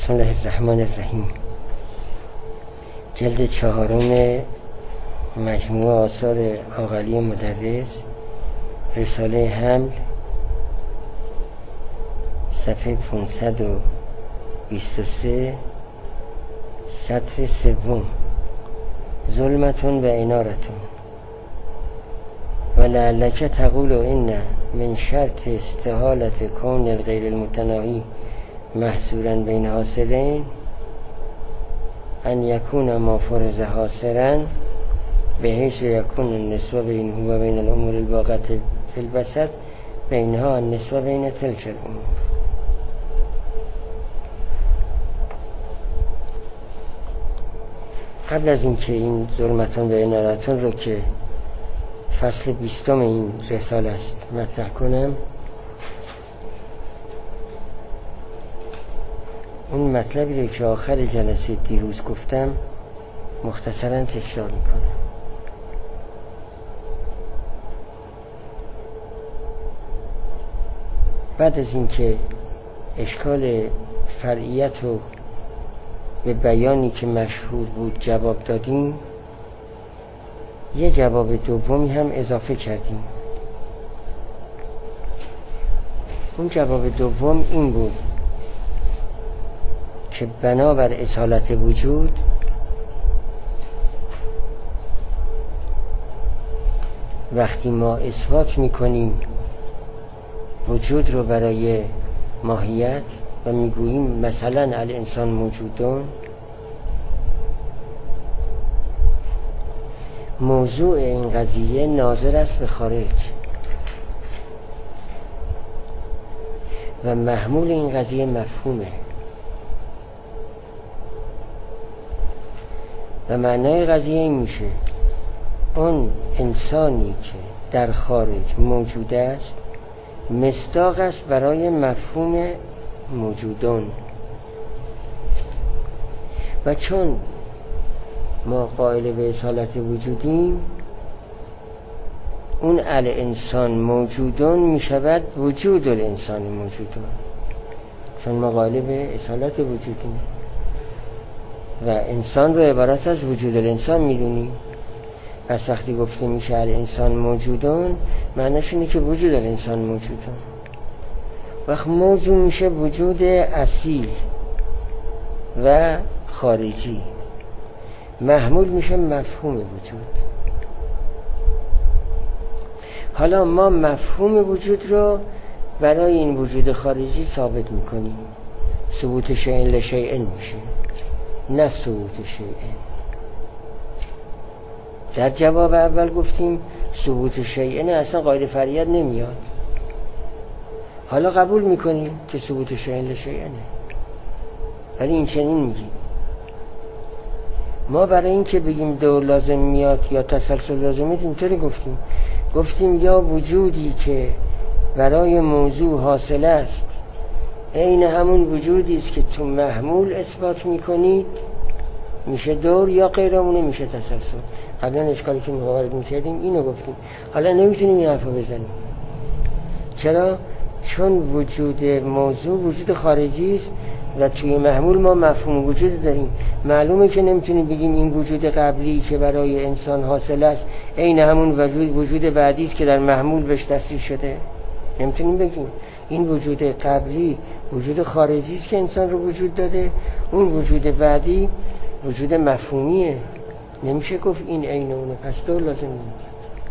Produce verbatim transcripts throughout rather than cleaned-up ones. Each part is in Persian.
بسم الله الرحمن الرحیم. جلد چهارم مجموعه آثار آقاعلی مدرس، رساله حمل، صفحه پانصد و بیست و سه، سطر سوم. ظلمتون و انارتون. و لعلک تقول ان من شرط استحالت کون الغیر المتناهی محصورا بین حاصلین ان یکون ما فرض حاصرا به حیث یکون النسبه بینه و بین الامور الواقعه فی الوسط بینها النسبه بین تلک الامور. قبل از اینکه این ظلمتون و انارتون رو که فصل بیستم این رساله است مطرح کنم، اون مطلبی رو که آخر جلسه دیروز گفتم مختصرا تکرار میکنم. بعد از اینکه اشکال فرعیت رو به بیانی که مشهور بود جواب دادیم، یه جواب دومی هم اضافه کردیم. اون جواب دوم این بود که بنابر اصالت وجود وقتی ما اثبات میکنیم وجود رو برای ماهیت و میگوییم مثلا الانسان موجودون، موضوع این قضیه ناظر است به خارج و محمول این قضیه مفهومه و معنای قضیه این میشه اون انسانی که در خارج موجود است مصداق است برای مفهوم موجودون. و چون ما قائل به اصالت وجودیم، اون الانسان موجودون میشود وجود الانسان موجودون، چون ما قائل به اصالت وجودیم و انسان رو عبارت از وجود الانسان میدونیم. پس وقتی گفتیم میشه الانسان موجودون، معنیش اینه که وجود الانسان موجودون. وقت موضوع میشه وجود اصیل و خارجی، محمول میشه مفهوم وجود. حالا ما مفهوم وجود رو برای این وجود خارجی ثابت میکنیم. ثبوت شیء لشیء میشه، نه ثبوت شیء. در جواب اول گفتیم ثبوت شیء نه، اصلا قاعده فرعیت نمیاد. حالا قبول میکنیم که ثبوت شیء لشیء نه، ولی این چنین میگیم. ما برای این که بگیم دو لازم میاد یا تسلسل لازم میاد اینطوری گفتیم گفتیم یا وجودی که برای موضوع حاصل است عین همون وجودی است که تو محمول اثبات میکنید میشه دور، یا غیر اونه میشه تسلسل. قبلا اشکالی که وارد میکردیم اینو گفتیم. حالا نمیتونیم این حرفو بزنیم. چرا؟ چون وجود موضوع وجود خارجی است و توی محمول ما مفهوم وجود داریم. معلومه که نمیتونیم بگیم این وجود قبلی که برای انسان حاصل است عین همون وجود وجود بعدی است که در محمول بهش تصریح شده. نمیتونیم بگیم این وجود قبلی وجود خارجی است که انسان رو وجود داده، اون وجود بعدی وجود مفهومیه. نمیشه گفت این عین اونه، پس دو لازم نمیاد.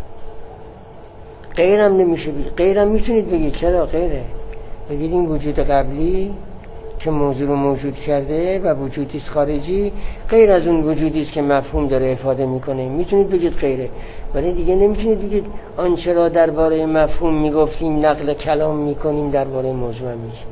غیرم نمیشه بگید. غیرم میتونید بگید. چرا غیره؟ بگید این وجود قبلی که موضوع رو موجود کرده و وجودیست خارجی غیر از اون وجودیست که مفهوم داره افاده میکنه. میتونید بگید غیره، ولی دیگه نمیتونید بگید آنچه را درباره مفهوم میگفتیم نقل کلام میکنیم درباره موضوع هم میشه.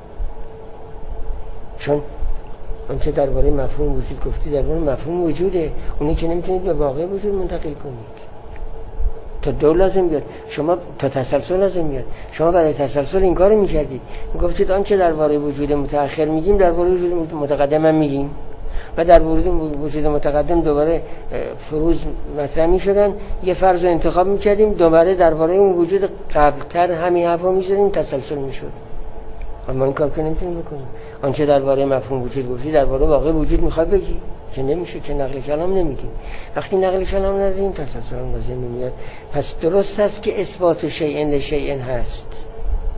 چون آنچه درباره مفهوم وجود گفتی درباره مفهوم وجوده، اونی که نمیتونید به واقع وجود منتقل کنید. تا دو لازم بیاد، شما تا تسلسل لازم بیاد. شما برای تسلسل این کارو میکردید، میگفتید آنچه درباره وجود متأخر میگیم درباره وجود متقدم هم میگیم و در وجود متقدم دوباره فروض مطرح میشدن، یه فرض رو انتخاب میکردیم، دوباره درباره اون وجود قبلتر همین حرفا میزدیم، تسلسل میشد. اما این کار که نمیتونیم بکنیم. آنچه درباره مفهوم وجود گفتی درباره واقع وجود میخوای بگی که نمیشه، که نقل کلام نمیگیم. وقتی نقل کلام نداریم تسلسل هم لازم نمیاد. پس درست است که اثبات شیء لشیء هست،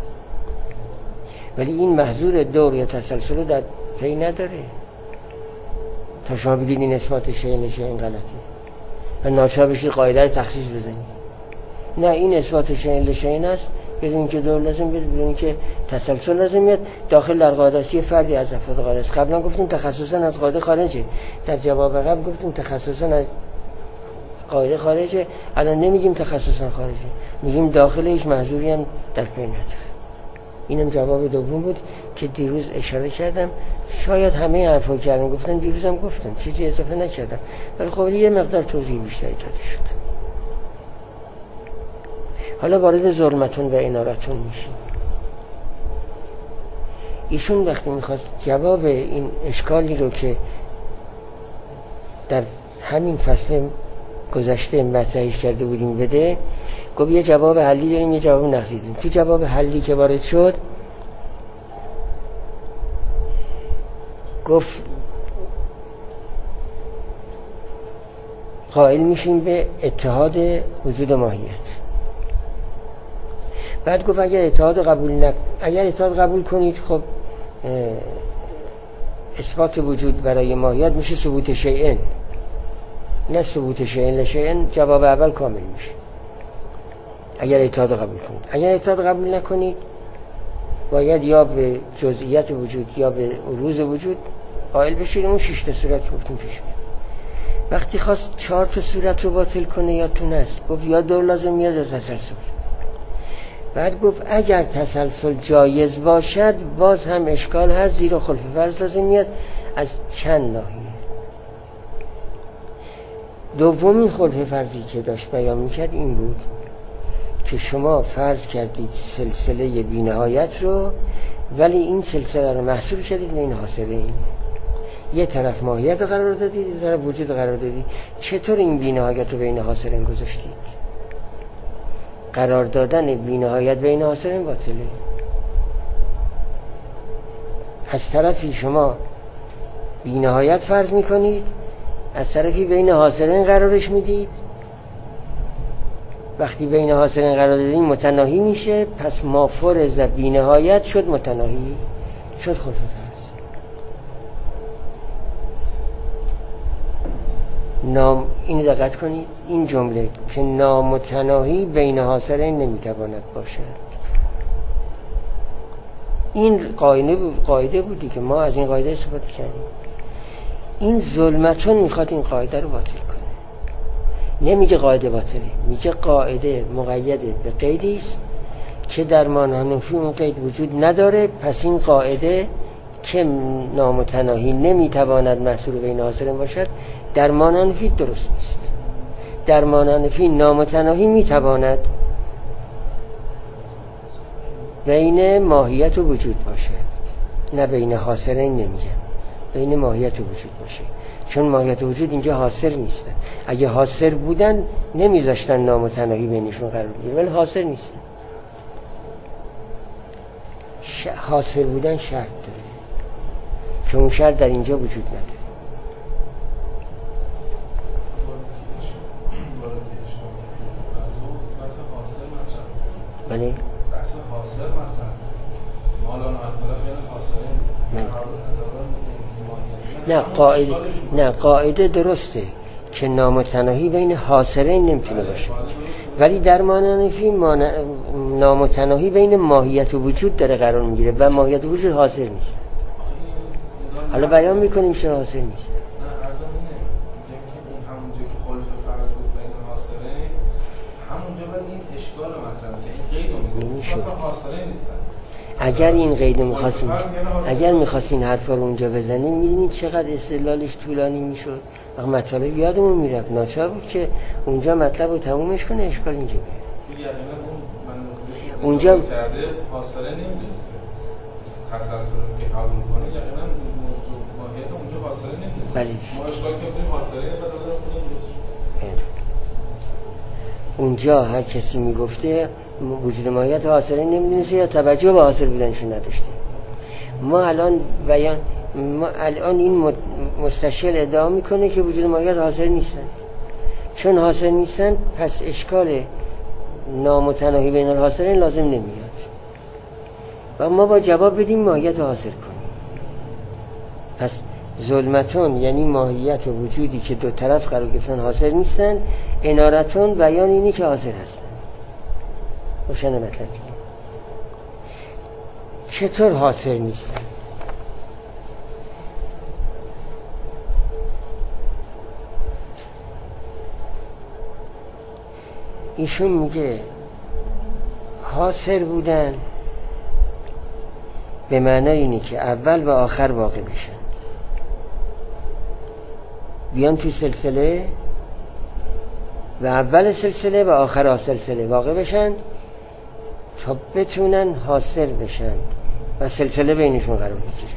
ولی این محظور دور یا تسلسل رو در پی نداره تا شما بگید این اثبات شیء لشیء غلطه و ناچار بشید قاعده رو تخصیص بزنید. نه، این اثبات شیء لشیء است، بدون که دور لازم بیاد، بدون که تسلسل لازم میاد. داخل در قاعده است، یه فردی از افراد قاعده است. قبلا گفتیم تخصصا از قاعده خارجه، در جواب قبل گفتیم تخصصا از قاعده خارجه، الان نمیگیم تخصصا خارجه، میگیم داخل هیچ محظوری هم در پی نداره. اینم جواب دوم بود که دیروز اشاره کردم. شاید همه حرفا کردن گفتن، دیروزم گفتم، چیزی اضافه نکردم، ولی خب یه مقدار توضیح بیشتری داده شد. حالا وارد ظلمتون و انارتون میشیم. ایشون وقتی میخواست جواب این اشکالی رو که در همین فصل گذشته مطرحش کرده بودیم بده، گفت یه جواب حلی داریم یه جواب نقضی داریم. تو جواب حلی که وارد شد گفت قائل میشیم به اتحاد وجود ماهیت. بعد گفت اگر اتحاد قبول نک... اگر اتحاد قبول کنید خب اثبات وجود برای ماهیت میشه ثبوت شیء، نه ثبوت شیء لشیء. جواب اول کامل میشه اگر اتحاد قبول کنید. اگر اتحاد قبول نکنید باید یا به جزئیات وجود یا به عروض وجود قائل بشید. اون شش تا صورت گفتیم پیش میاد. وقتی خواست چهار تا صورت رو باطل کنه یادتون هست، گفت یا دور لازم میاد یا تسلسل. بعد گفت اگر تسلسل جایز باشد باز هم اشکال هست، زیرا خلف فرض لازم میاد از چند ناحیه. دومین خلف فرضی که داشت بیان میکرد این بود که شما فرض کردید سلسله بی‌نهایت رو، ولی این سلسله رو محصور کردید به این حاصله این. یه طرف ماهیت رو قرار دادید، یه طرف وجود قرار دادید. چطور این بی‌نهایت رو بین حاصلین گذاشتید؟ قرار دادن بی‌نهایت بین حاصلین باطله. از طرفی شما بی‌نهایت فرض میکنید، از طرفی بین حاصلین قرارش میدید. وقتی بین حاصلین قرار دادین متناهی میشه، پس ما فرض بی‌نهایت شد متناهی، شد خلف فرض. نام این دقت کنید، این جمله که نامتناهی بین حاصلین نمیتواند باشد، این قاعده بود، قاعده بودی که ما از این قاعده استفاده کردیم. این ظلمتون میخواد این قاعده رو باطل کنه. نمیگه قاعده باطله، میگه قاعده مقیده به قیدی است که در مانحنفی اون قید وجود نداره. پس این قاعده که نامتناهی نمیتواند محصور بین حاصلین باشد در مانحنفی درست نیست. در مانحنفی نامتناهی میتواند بین ماهیت و وجود باشد، نه بین حاصلین. نمیگم بین ماهیت و وجود باشه، چون ماهیت و وجود اینجا حاصل نیستن. اگه حاصل بودن نمیذاشتن نامتناهی بینشون قرار بگیره، ولی حاصل نیستن. ش... حاصل بودن شرط داره، چون اون شرط در اینجا وجود نداره. بله بحث حاصل مطرح مالا ناطلب حاصلین نه قاعده نه قاعده درسته که نامتناهی بین حاصلین نمیتونه باشه، ولی در مانحنفی مان... نامتناهی بین ماهیت و وجود داره قرار میگیره و ماهیت و وجود حاصل نیست. حالا بیان میکنیم چرا حاصل نیست. نه ارزم اینه که اون همونجا که خلف فرض بود بین حاصلین، همونجا باید این اشکال مطرح که این قید رو میگه اصلا حاصلین نیستن. اگر این قید می‌خواستین اگر می‌خواستین حرفا رو اونجا بزنین می‌بینید چقدر استدلالش طولانی میشد. وقت مطالب یادمون میرفت، ناچار بود که اونجا مطلب رو تمومش کنه، اشکال اینجا بیاد. اونجا حاصله نمی‌دونسته تسلسل که قبول کنه، یقینا ماهیت اونجا حاصله نمی‌دونسته. بله ما اشکال کردیم حاصله بعد خودمون اونجا هر کسی میگفته وجود ماهیت حاصله نمیدونسته یا توجه به حاصل بودنشون نداشته. ما الان بیان ما الان این مستشکل ادعا میکنه که وجود ماهیت حاصل نیستن. چون حاصل نیستن پس اشکال نامتناهی بین الحاصلین لازم نمیاد و ما با جواب بدیم ماهیت حاصل کنیم. پس ظلمتون یعنی ماهیت و وجودی که دو طرف قرار گرفتن حاصل نیستن، انارتون بیان اینی که حاصل هستن. روشن مطلب چطور حاصل نیستن؟ ایشون میگه حاصل بودن به معنای اینه که اول و آخر واقع بشن، بیان تو سلسله و اول سلسله و آخر سلسله واقع بشن تا بتونن حاصل بشن و سلسله بینشون قرار بگیره.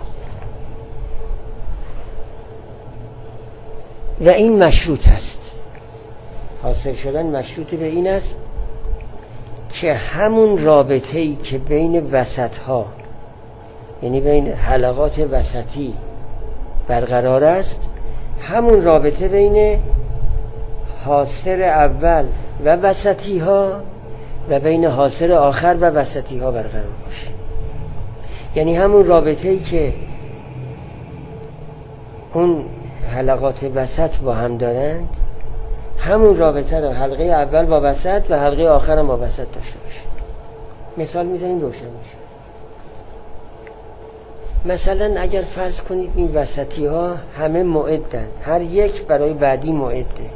و این مشروط است، حاصل شدن مشروط به این است که همون رابطه‌ای که بین وسط‌ها یعنی بین حلقات وسطی برقرار است، همون رابطه بین حاصل اول و وسطی ها و بین حاصل آخر و وسطی ها برقرار باشه. یعنی همون رابطه‌ای که اون حلقات وسط با هم دارند، همون رابطه رو حلقه اول با وسط و حلقه آخر هم با وسط داشته باشه. مثال میزنیم روشن میشه. مثلا اگر فرض کنید این وسطی ها همه معدن، هر یک برای بعدی معده،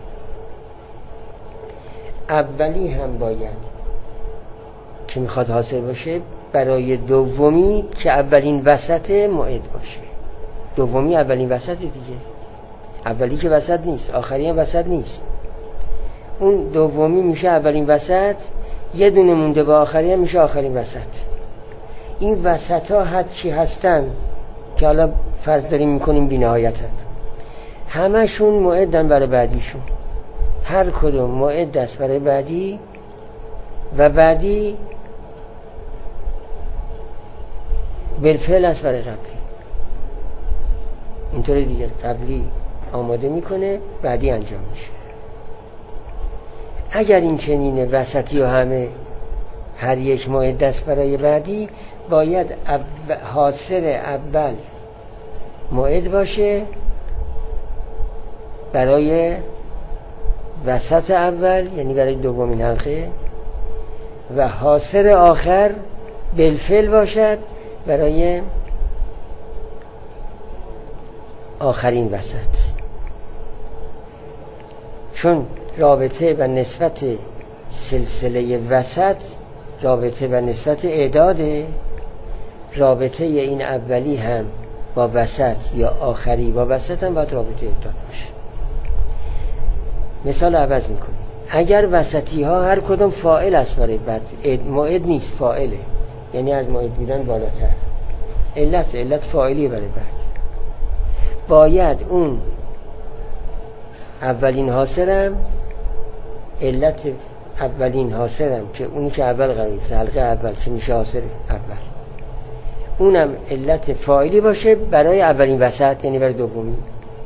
اولی هم باید که میخواد حاصل باشه برای دومی که اولین وسط معد باشه. دومی اولین وسط دیگه، اولی که وسط نیست، آخری هم وسط نیست. اون دومی میشه اولین وسط، یه دونه مونده با آخری هم میشه آخرین وسط. این وسط ها حد چی هستن که حالا فرض داریم میکنیم بی نهایت هست، همشون معدن برای بعدیشون. هر کدوم معد است برای بعدی و بعدی بالفعل است برای قبلی. اینطوری دیگه قبلی آماده میکنه، بعدی انجام میشه. اگر این چنینه وسطی و همه هر یک معد است برای بعدی، باید حاصل اول معد باشه برای وسط اول یعنی برای دومین حلقه و حاصل آخر بالفعل باشد برای آخرین وسط. چون رابطه و نسبت سلسله وسط رابطه و نسبت اعداده، رابطه این اولی هم با وسط یا آخری با وسط هم باید رابطه اعداد باشه. مثال عوض میکنیم. اگر وسطی ها هر کدوم فاعل است برای بعد، معد نیست، فاعله، یعنی از معد بودن بالاتر، علت علت فاعلی برای بعد، باید اون اولین حاصلم علت اولین حاصلم که اونی که اول قرار گرفته حلقه اول که میشه حاصل اول، اونم علت فاعلی باشه برای اولین وسط یعنی برای دومی،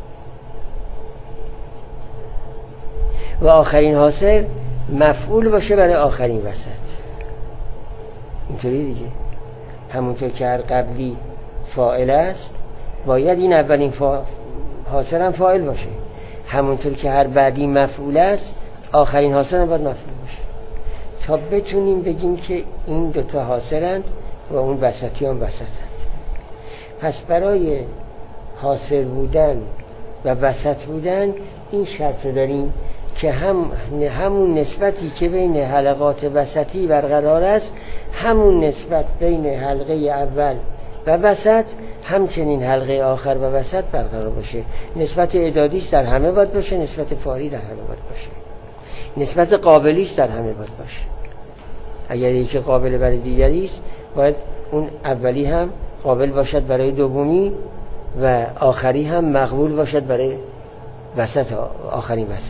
و آخرین حاصل مفعول باشه برای آخرین وسط. اینطوری دیگه. همونطور که هر قبلی فاعل است، باید این اولین فا... حاصل هم فاعل باشه. همونطور که هر بعدی مفعول است، آخرین حاصل هم باید مفعول باشه، تا بتونیم بگیم که این دوتا حاصلند و اون وسطی هم وسطند. پس برای حاصل بودن و وسط بودن این شرط رو داریم که هم همون نسبتی که بین حلقات وسطی برقرار است، همون نسبت بین حلقه اول و وسط همچنین حلقه آخر و وسط برقرار باشه. نسبت اعدادیش در همه باید باشه، نسبت فاعلی در همه باید باشه، نسبت قابلیش در همه باید باشه. اگر یکی قابل برای دیگری است، باید اون اولی هم قابل باشد برای دومی و آخری هم مقبول باشد برای وسط، آخرین وسط.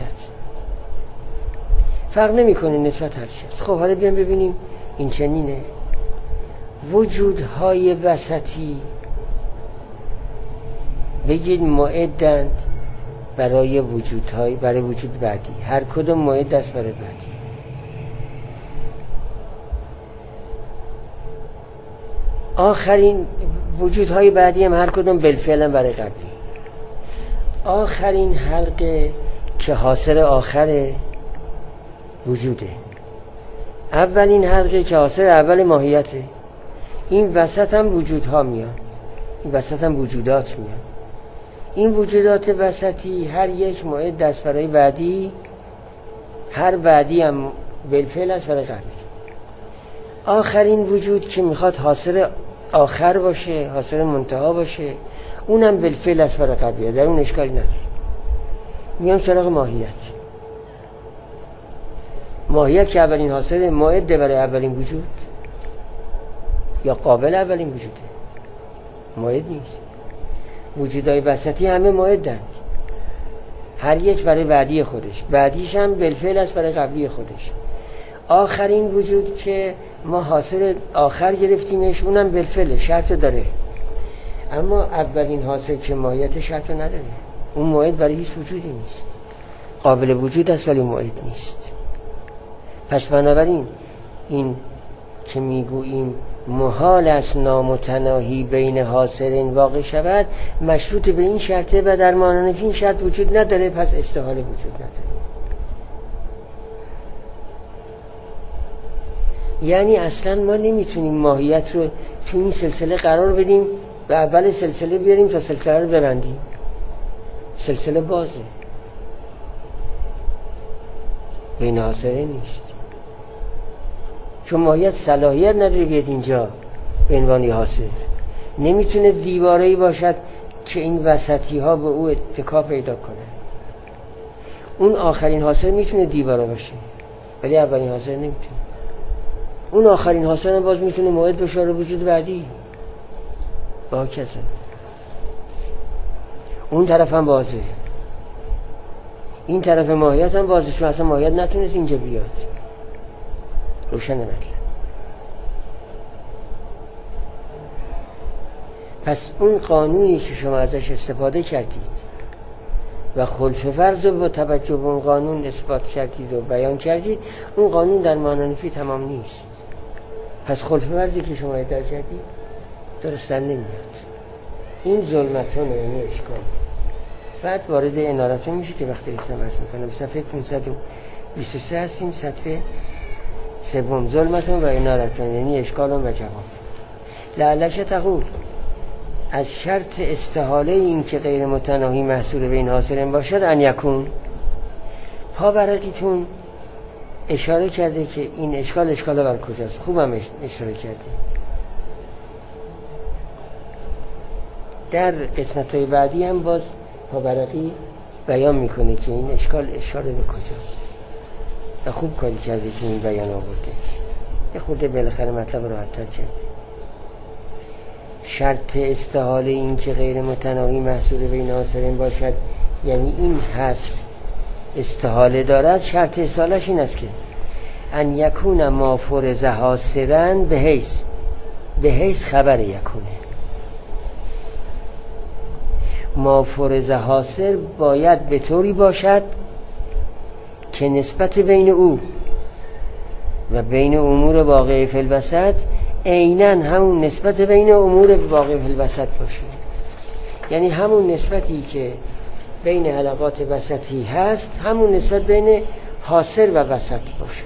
فرق نمی‌کنه نسبت هر چیز. خب حالا بیان ببینیم این چنینه. وجودهای وسطی بگید معدند برای وجودهای برای وجود بعدی، هر کدوم معد است برای بعدی. آخرین وجودهای بعدی هم هر کدوم بالفعل برای قبلی. آخرین حلقه که حاصل آخر وجوده، اولین حلقه که حاصل اول ماهیته. این وسط هم وجودها میان، این وسط هم وجودات میان. این وجودات وسطی هر یک معد است برای بعدی، هر بعدی هم بالفعل است برای قبلی. آخرین وجود که میخواد حاصل آخر باشه، حاصل منتها باشه، اونم بالفعل است برای قبلی، در اون اشکالی نداره. میام سراغ ماهیت. ماهیت که اولین حاصل معده برای اولین وجود یا قابل اولین وجوده، معد نیست. وجودهای وسطی همه معدند، هر یک برای بعدی خودش، بعدیش هم بالفعل است برای قبلی خودش. آخرین وجود که ما حاصل آخر گرفتیمش اونم بالفعل شرط داره، اما اولین حاصل که ماهیت شرط نداره. اون معد برای هیچ وجودی نیست، قابل وجود است ولی معد نیست. پس بنابراین این که میگوییم محال است نامتناهی بین حاصلین واقع شود، مشروط به این شرطه و در مانند این شرط وجود نداره، پس استحاله وجود نداره. یعنی اصلا ما نمیتونیم ماهیت رو تو این سلسله قرار بدیم و اول سلسله بیاریم تا سلسله رو ببندیم. سلسله بازه، بین حاصلین نیست، چون ماهیت صلاحیت نداره بیاد اینجا به عنوان حاصل. نمیتونه دیواره‌ای باشد که این وسطی ها به او اتکا پیدا کنه. اون آخرین حاصل میتونه دیواره باشه ولی اولین حاصل نمیتونه. اون آخرین حاصل هم باز میتونه موعد بشه وجود بعدی با کسا. اون طرف هم بازه، این طرف ماهیت هم بازه، چون اصلا ماهیت نتونست اینجا بیاد. روشن مطلب. پس اون قانونی که شما ازش استفاده کردید و خلف فرض رو با توجه به اون قانون اثبات کردید و بیان کردید، اون قانون در معنی تمام نیست. پس خلف فرضی که شما ادعا کردید درستن نمیاد. این ظلمتونه، یعنی اشکال. بعد وارد انارتون میشه که وقتی رسم عرض میکنم صفحه پانصد و بیست و سه هستیم، سطر سوم. ظلمتون و انارتون یعنی اشکالون و جواب. لعلک تقول از شرط استحاله این که غیر متناهی محصول بین حاصلین باشد ان یکون. پاورقیتون اشاره کرده که این اشکال اشکاله بر کجاست. خوبم اشاره کرده. در قسمت‌های بعدی هم باز پاورقی بیان میکنه که این اشکال اشاره به کجاست و خوب کاری کرده که این بیان آورده. یه خورده بالاخره مطلب راحت‌تر کرده. شرط استحاله این که غیر متناهی محصول بین حاصلین باشد، یعنی این حصر استحاله دارد. شرط اصالش این است که ان یکون ما فرض حاصرن به حیث به حیث خبر یکونه. ما فرض حاصر باید به طوری باشد که نسبت بین او و بین امور واقع فی الوسط عیناً همون نسبت بین امور واقع فی الوسط باشه. یعنی همون نسبتی که بین حلقات وسطی هست همون نسبت بین حاصر و وسط باشه.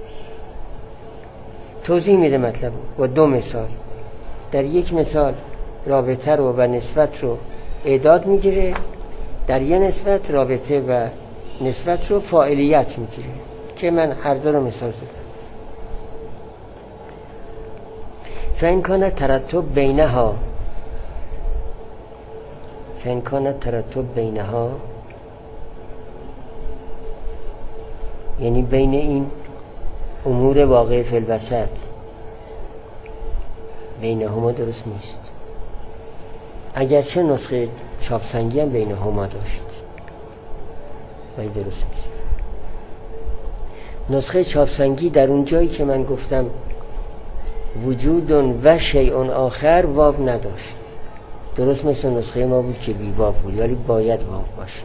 توضیح میده مطلب با دو مثال. در یک مثال رابطه رو و نسبت رو اعداد میگیره، در یک نسبت رابطه و نسبت رو فاعلیت میگیره که من هر دو رو مثال زدم. فإن كان ترتب بینها فإن كان ترتب بینها یعنی بین این امور واقع فی الوسط بینهما درست نیست. اگرچه نسخه چاپسنگی هم بینهما داشت ولی درست نیست. نسخه چاپسنگی در اون جایی که من گفتم وجود و شیء آخر واو نداشت. درست مثل نسخه ما بود که بی واو بود، ولی باید واو باشه.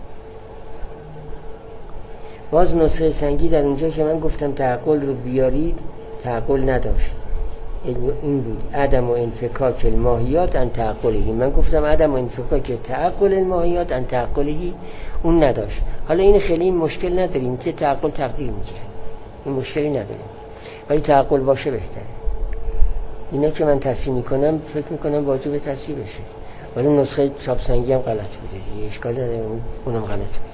باز نسخه سنگی در اونجا که من گفتم تعقل رو بیارید، تعقل نداشت. این بود عدم و انفکاک الماهیات ان تعقلهی. من گفتم عدم و انفکاک تعقل الماهیات ان تعقلهی، اون نداشت. حالا این خیلی مشکل نداریم که تعقل تقدیر میگه، این مشکلی نداریم، ولی تعقل باشه بهتره. اینا که من تصحیح میکنم فکر میکنم واجب تصحیح بشه، ولی نسخه چاپ سنگی هم غلط بوده دیگه، اشکال نداره، اونم غلط بوده.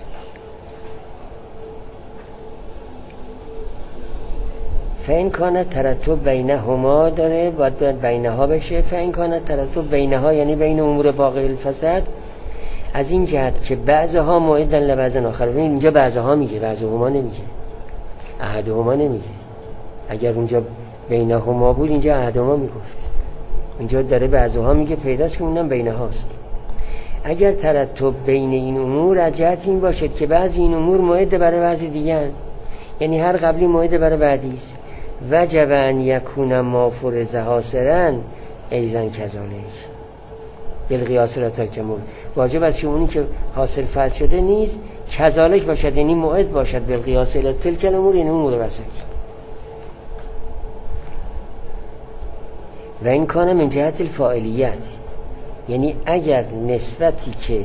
فین کانت ترتب بینهما داره، باید باید بینها بشه. فین کانت ترتب بینها یعنی بین امور واقع الفساد، از این جهت که بعضها موعدن لبعض آخر. ببین اینجا بعضها میگه، بعضهما نمیگه، احدهما نمیگه. اگر اونجا بینهما بود اینجا احدهما میگفت، اینجا داره بعضها میگه، پیداست که اونم بینهاست. اگر ترتب بین این امور از جهت این باشد که بعضی این امور موعد برای بعضی دیگر، یعنی هر قبلی موعد برای بعدی است، وجب ان یکون ما فرض حاصرا ایزن کذالک بالقیاس لا تکمل. واجب است که اونی که حاصل فرض شده نیست کذالک باشد، یعنی موعد باشد بالقیاس لا تلک الامور، یعنی امور وسطی. و این کانه من جهت الفاعلیت، یعنی اگر نسبتی که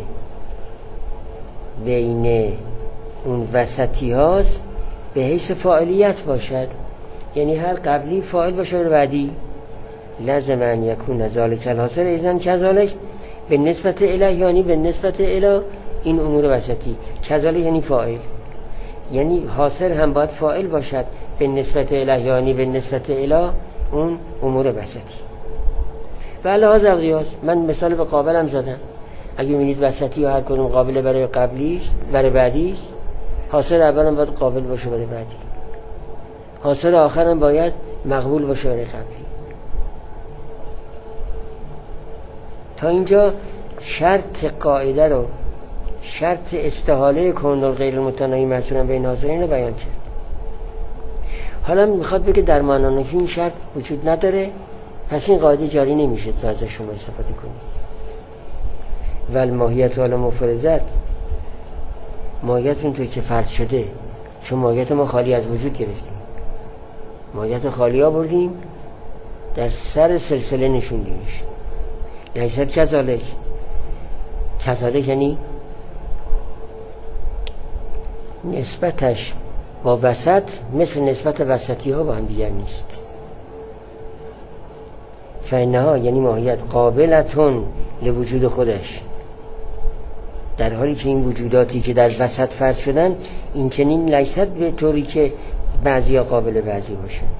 بین اون وسطی هاست به حیث فاعلیت باشد، یعنی هر قبلی فاعل باشه و بعدی، لازم ان یکون ذالک الحاصل ایزن کذالک به نسبت اله، یعنی به نسبت اله این امور وسطی. کذالک یعنی فاعل، یعنی حاصل هم باید فاعل باشد به نسبت اله، یعنی به نسبت اله اون امور وسطی. و لحاظ القیاس، من مثال به قابلم زدم، اگه ببینید وسطی یا هر کدوم قابل برای قبلی است برای بعدی است، حاصل اولم باید قابل باشه برای بعدی، حاصل آخرم باید مقبول باشه برای قبلی. تا اینجا شرط قاعده رو، شرط استحاله کون غیر متناهی محصورا بین حاضرین رو بیان کرد. حالا میخواد بگه در معنی که این شرط وجود نداره، پس این قاعده جاری نمیشه تا از شما استفاده کنید. ول ماهیت والا مفرزت، ماهیت اونطور که فرض شده، چون ماهیت ما خالی از وجود گرفتیم، ماهیت خالی ها بردیم در سر سلسله نشوندیمش. لیست کذالک، کذالک یعنی نسبتش با وسط مثل نسبت وسطی ها با هم دیگر نیست. فینها یعنی ماهیت قابلتون لوجود خودش، در حالی که این وجوداتی که در وسط فرض شدن این چنین لیست به طوری که بعضی ها قابل بعضی باشند،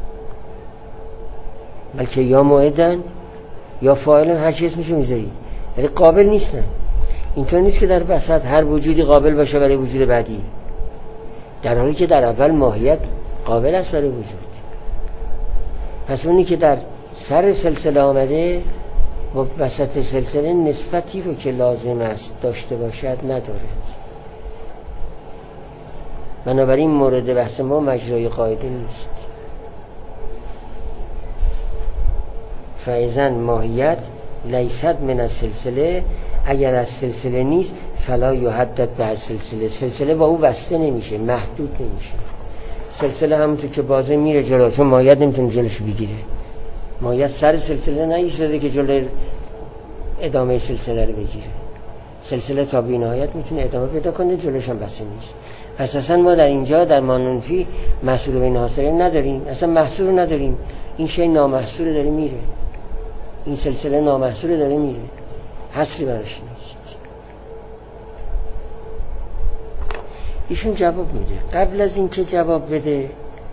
بلکه یا موعدن یا فاعلن، هر چی اسمشو میذاری، ولی قابل نیستن. اینطور نیست که در وسط هر وجودی قابل باشه برای وجود بعدی، در حالی که در اول ماهیت قابل است برای وجود. پس اونی که در سر سلسله آمده و وسط سلسله نسبتی رو که لازم است داشته باشد ندارد. بنابراین مورد بحث ما مجرای قاعده نیست. فایزن ماهیت لیست من السلسله، اگر از سلسله نیست فلا یحدد به سلسله، سلسله با او بسته نمیشه، محدود نمیشه. سلسله همونطور که بازه میره جلو، چون ماهیت نمیتونه جلوش بگیره. ماهیت سر سلسله نایستاده که جلو ادامه سلسله رو بگیره. سلسله تا بی نهایت میتونه ادامه پیدا کنه، جلوش هم بسته نیست. پس اصلا ما در اینجا در مانونفی محصور بین حاصلین نداریم، اصلا محصور نداریم. این شی نامحصور داره میره، این سلسله نامحصور داره میره، حصری براش نیست. ایشون جواب میده. قبل از این که جواب بده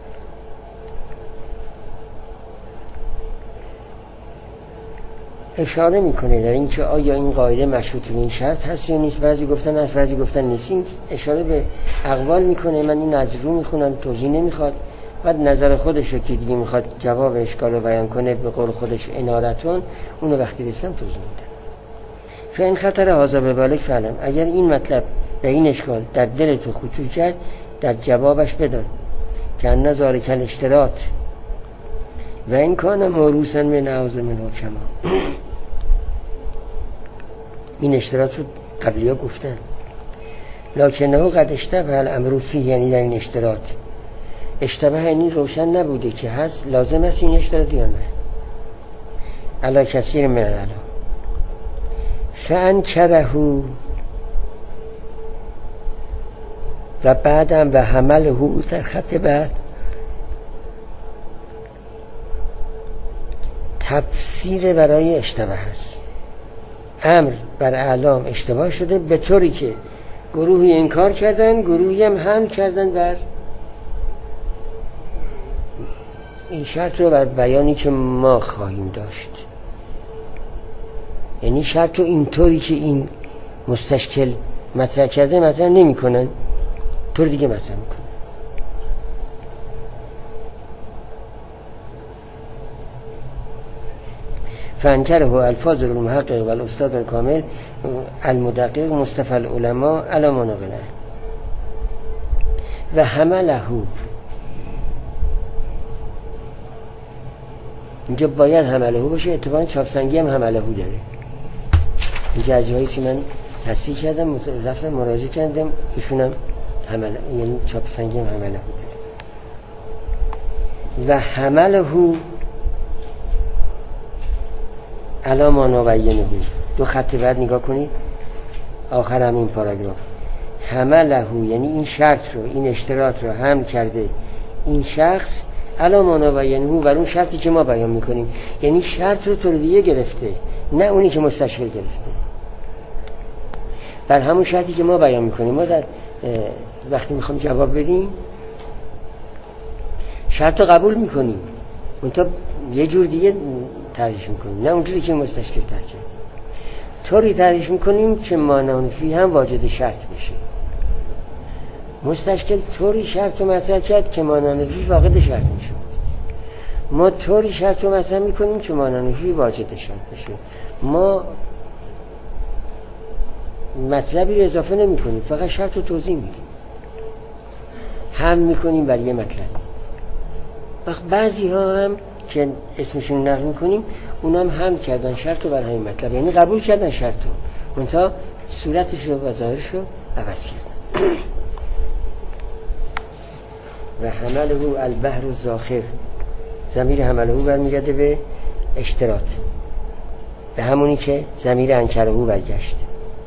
اشاره میکنه در این که آیا این قاعده مشروط به این شرط هست یا نیست. بعضی گفتن هست، بعضی گفتن نیست. این اشاره به اقوال میکنه. من این از رو میخونم، توضیح نمیخواد. بعد نظر خودش رو که دیگه میخواد جواب اشکال رو بیان کنه، به قول خودش انارتون، اونو وقتی رسیدم توضیح میدم. فین خطر هذا ببالک فعلم، اگر این مطلب به این اشکال در دل تو خطور کرد، در جوابش بدان که ان ذالک الاشتراط و این کان موروثا من اعظم الحکما. این اشتراط رو قبلی ها گفتن. لکنه قد اشتبه الامر فیه، یعنی در این اشتراط اشتبه یعنی روشن نبوده که هست لازم است این اشتراط یا نه. علی کثیر من العلم فانکره و بعدم و حمله در خط بعد تفسیر برای اشتباه هست. امر بر اعلام اشتباه شده به طوری که گروهی انکار کردن، گروهی هم حمل کردن بر این شرط رو بر بیانی که ما خواهیم داشت. یعنی شرط رو اینطوری که این مستشکل مطرح کرده مطرح نمی کنن، طور دیگه مطرح می کنن. فانکره الفاظ المحقق و الاستاد الکامل المدقق مصطفى العلماء علی ما نقله و حمله. اینجا باید حمله باشه، اتفاقا چاپسنگی هم حمله داره. اینجا جایی که من تصحیح کردم رفتم مراجعه کردم ایشون هم حمله، یعنی چاپسنگی هم حمله داره. و حمله علی ما نبینه. دو خط بعد نگاه کنید آخر همین پاراگراف. حمله یعنی این شرط رو، این اشتراط رو حمل کرده این شخص علی ما نبینه، بر اون شرطی که ما بیان میکنیم. یعنی شرط رو طور دیگه گرفته، نه اونی که مستشکل گرفته، بر همون شرطی که ما بیان میکنیم. ما در وقتی میخوام جواب بدیم شرط رو قبول میکنیم، منتها یه جور دیگه تعریف میکنیم، نه اونجوری که مستشکل تر کرده. طوری تعریف میکنیم که مانافی هم واجد شرط بشه. مستشکل طوری شرط رو مطرح کرد که مانافی واجد شرط میشه. ما طوری شرط رو مطرح میکنیم که مانافی واجد شرط بشه. ما مطلبی رو اضافه نمی کنیم، فقط شرط رو توضیح میدیم، هم میکنیم بر یه مطلب. وقت بعضی ها هم که اسمشون نقل میکنیم اونا هم هم کردن شرط رو بر همین مطلب، یعنی قبول کردن شرط رو، منتها صورتش رو و ظاهرش رو عوض کردن. و حمله البحر الزاخر، ضمیر حمله برمیگرده به اشتراط، به همونی که ضمیر انکره برگشت.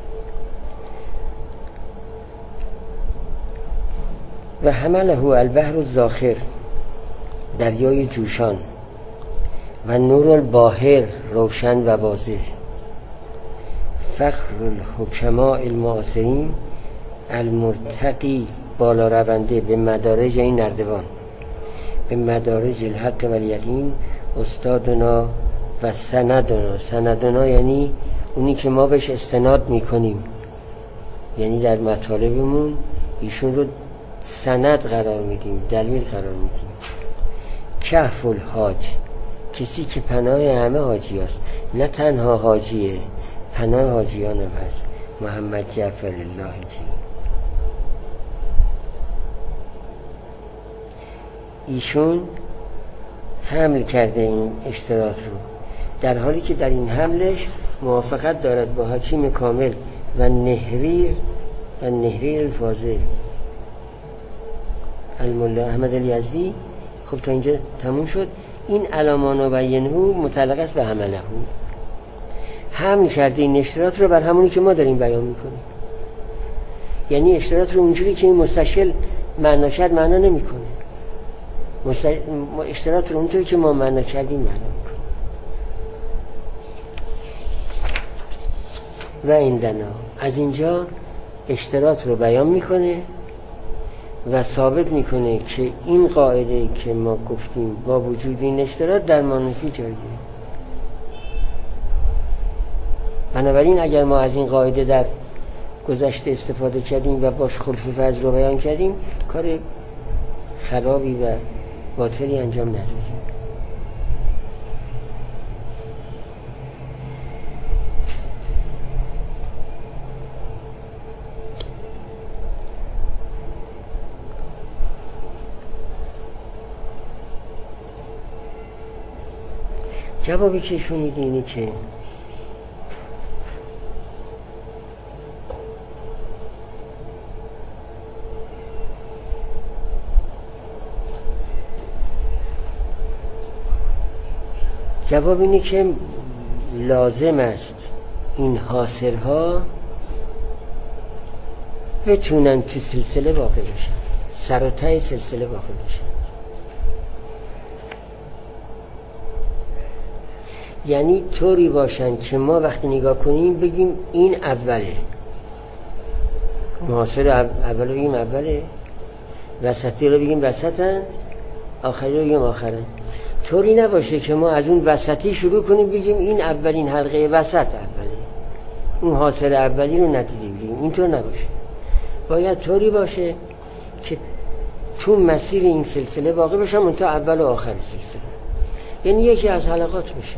و حمله البحر الزاخر، دریای جوشان، و نور الباهر، روشن و واضح. فخر الحکماء المعاصرین المرتقی، بالا رونده به مدارج این نردبان، به مدارج الحق و الیقین، استادنا و سندنا. سندنا یعنی اونی که ما بهش استناد میکنیم، یعنی در مطالبمون ایشون رو سند قرار میدیم، دلیل قرار میدیم. کهف الحاج، کسی که پناه همه حاجی هست، نه تنها حاجیه، پناه حاجیان هم هست. محمد جعفر اللهی، ایشون حمل کرده این اشتراط رو، در حالی که در این حملش موافقت دارد با حکیم کامل و نهریر و نهریر الفاضل الملا احمد الیزدی. خب تا اینجا تموم شد. این علامان و بینهو متعلق است به حمله. حمل کرده این اشتراط رو بر همونی که ما داریم بیان میکنیم، یعنی اشتراط رو اونجوری که این مستشکل معنا کرد معنا نمیکنه، مست... اشتراط رو اونطوری که ما معنا کردیم معنا میکنه. و این دنا از اینجا اشتراط رو بیان میکنه و ثابت میکنه که این قاعده که ما گفتیم با وجود این اشتراط در مانفی جاییه. بنابراین اگر ما از این قاعده در گذشته استفاده کردیم و باش خلف فضل رو بیان کردیم، کار خرابی و باطلی انجام ندادیم. جوابی که شما میدی اینه که جواب اینه که لازم است این حاصلها بتونن تو سلسله واقع بشن، سر و ته سلسله واقع بشن. یعنی طوری باشن که ما وقتی نگاه کنیم بگیم این اوله، حاصل اول رو بگیم اوله، وسطی رو بگیم وسطن، آخری رو بگیم آخرن. طوری نباشه که ما از اون وسطی شروع کنیم بگیم این اولین حلقه وسط اوله، اون حاصل اولی رو ندیده بگیم. اینطور نباشه، باید طوری باشه که تو مسیر این سلسله واقع بشم اون تا اول و آخر سلسله، یعنی یکی از حلقات میشه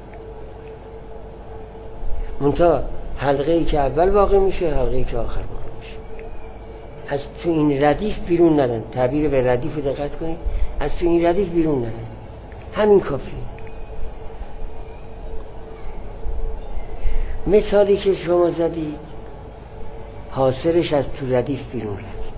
اون تا حلقه ای که اول واقع میشه، حلقه ای که آخر واقع میشه. از تو این ردیف بیرون نرن، تعبیر به ردیف رو دقت کنید، از تو این ردیف بیرون نرن، همین کافیه. مثالی که شما زدید حاصلش از تو ردیف بیرون رفت،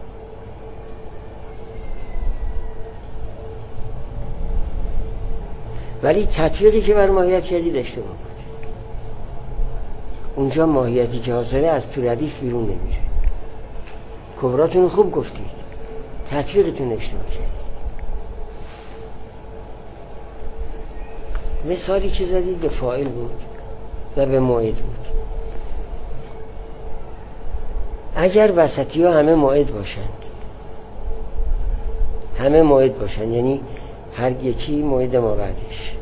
ولی تطبیقی که بر ماهیت کردید اشتباه بود. اونجا ماهیتی که حاصله از تو ردیف بیرون نمیره. کبراتون خوب گفتید، تطبیقتون اشتباه کردید. مثالی که زدید به فاعل بود و به موعد بود. اگر وسطی ها همه موعد باشند، همه موعد باشند، یعنی هر یکی موعد ما بعدش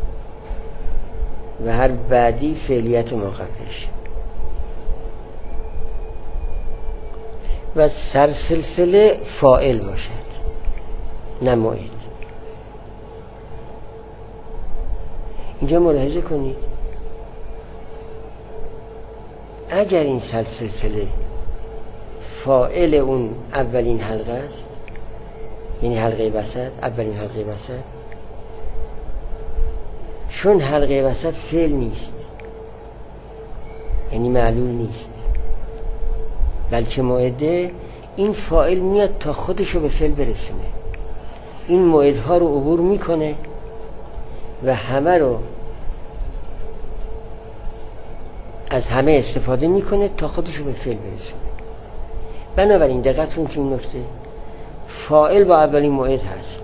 و هر بعدی فعلیت ما قبلش، و سرسلسله فاعل باشد نه موعد. اینجا ملاحظه کنید اگر این سلسله فاعل اون اولین حلقه است، یعنی حلقه وسط، اولین حلقه وسط، چون حلقه وسط فعل نیست یعنی معلول نیست بلکه موعده، این فاعل میاد تا خودشو به فعل برسونه، این موعدها رو عبور میکنه و همه رو از همه استفاده میکنه تا خودشو به فعل برسونه. بنابراین دقت کنید که این نکته، فاعل با اولین موعد هست